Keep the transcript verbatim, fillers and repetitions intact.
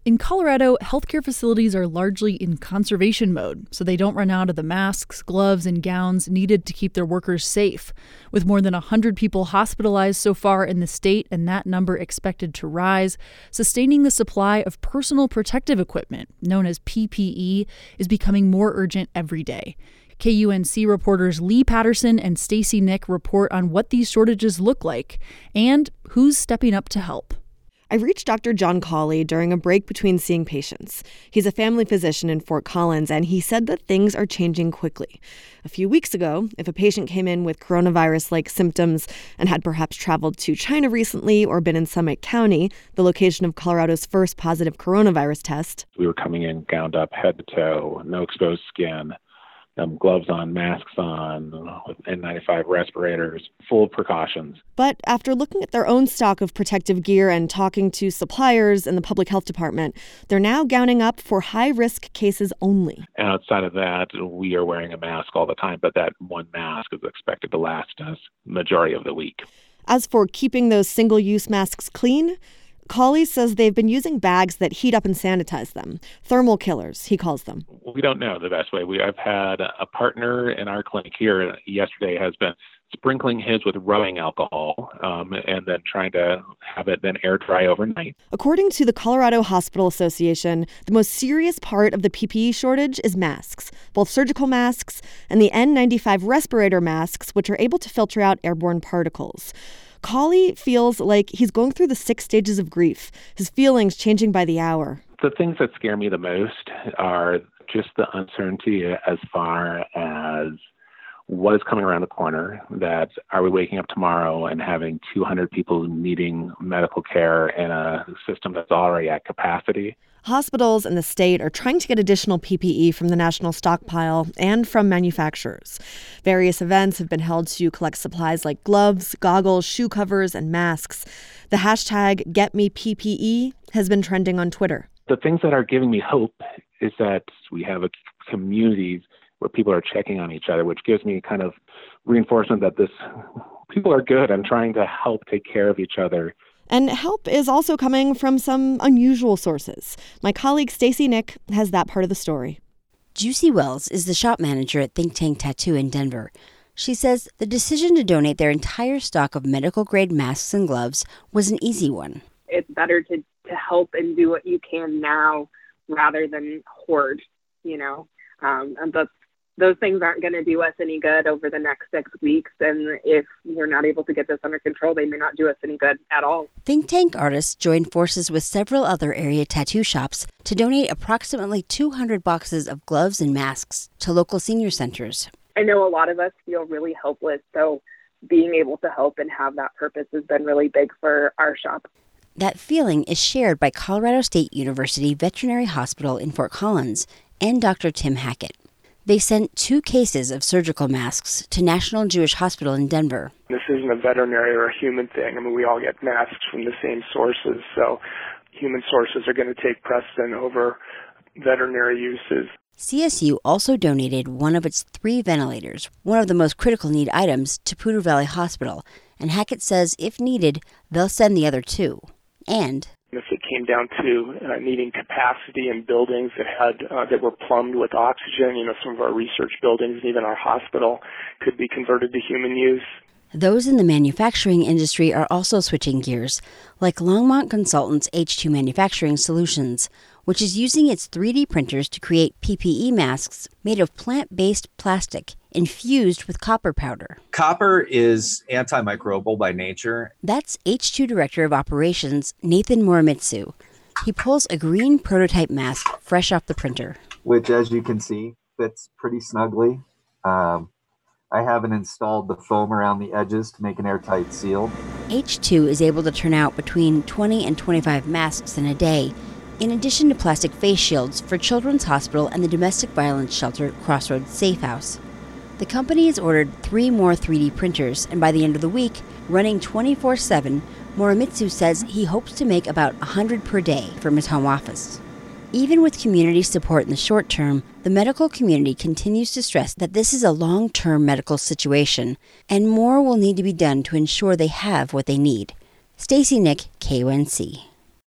In Colorado, healthcare facilities are largely in conservation mode, so they don't run out of the masks, gloves, and gowns needed to keep their workers safe. With more than one hundred people hospitalized so far in the state and that number expected to rise, sustaining the supply of personal protective equipment, known as P P E, is becoming more urgent every day. K U N C reporters Lee Patterson and Stacey Nick report on what these shortages look like and who's stepping up to help. I reached Doctor John Cawley during a break between seeing patients. He's a family physician in Fort Collins, and he said that things are changing quickly. A few weeks ago, if a patient came in with coronavirus-like symptoms and had perhaps traveled to China recently or been in Summit County, the location of Colorado's first positive coronavirus test, we were coming in gowned up head to toe, no exposed skin, Um, gloves on, masks on, with N ninety-five respirators, full precautions. But after looking at their own stock of protective gear and talking to suppliers and the public health department, they're now gowning up for high-risk cases only. And outside of that, we are wearing a mask all the time, but that one mask is expected to last us majority of the week. As for keeping those single-use masks clean, Cawley says they've been using bags that heat up and sanitize them. Thermal killers, he calls them. We don't know the best way. We I've had a partner in our clinic here yesterday has been sprinkling his with rubbing alcohol um, and then trying to have it then air dry overnight. According to the Colorado Hospital Association, the most serious part of the P P E shortage is masks, both surgical masks and the N ninety-five respirator masks, which are able to filter out airborne particles. Cawley feels like he's going through the six stages of grief, his feelings changing by the hour. The things that scare me the most are just the uncertainty as far as what is coming around the corner, that are we waking up tomorrow and having two hundred people needing medical care in a system that's already at capacity? Hospitals in the state are trying to get additional P P E from the national stockpile and from manufacturers. Various events have been held to collect supplies like gloves, goggles, shoe covers, and masks. The hashtag GetMePPE has been trending on Twitter. The things that are giving me hope is that we have a community where people are checking on each other, which gives me kind of reinforcement that this people are good and trying to help take care of each other. And help is also coming from some unusual sources. My colleague Stacey Nick has that part of the story. Juicy Wells is the shop manager at Think Tank Tattoo in Denver. She says the decision to donate their entire stock of medical-grade masks and gloves was an easy one. It's better to, to help and do what you can now rather than hoard, you know. Um, and that's Those things aren't going to do us any good over the next six weeks. And if we're not able to get this under control, they may not do us any good at all. Think Tank artists joined forces with several other area tattoo shops to donate approximately two hundred boxes of gloves and masks to local senior centers. I know a lot of us feel really helpless, so being able to help and have that purpose has been really big for our shop. That feeling is shared by Colorado State University Veterinary Hospital in Fort Collins and Doctor Tim Hackett. They sent two cases of surgical masks to National Jewish Hospital in Denver. This isn't a veterinary or a human thing. I mean, we all get masks from the same sources, so human sources are going to take precedent over veterinary uses. C S U also donated one of its three ventilators, one of the most critical need items, to Poudre Valley Hospital, and Hackett says if needed, they'll send the other two. And if it came down to uh, needing capacity in buildings that had uh, that were plumbed with oxygen, you know, some of our research buildings, even our hospital, could be converted to human use. Those in the manufacturing industry are also switching gears, like Longmont Consultants H two Manufacturing Solutions, which is using its three D printers to create P P E masks made of plant-based plastic infused with copper powder. Copper is antimicrobial by nature. That's H two Director of Operations Nathan Muramitsu. He pulls a green prototype mask fresh off the printer. Which, as you can see, fits pretty snugly. Um, I haven't installed the foam around the edges to make an airtight seal. H two is able to turn out between twenty and twenty-five masks in a day, in addition to plastic face shields for Children's Hospital and the domestic violence shelter Crossroads Safe House. The company has ordered three more three D printers, and by the end of the week, running twenty-four seven, Muramitsu says he hopes to make about one hundred per day from his home office. Even with community support in the short term, the medical community continues to stress that this is a long-term medical situation, and more will need to be done to ensure they have what they need. Stacey Nick, K U N C.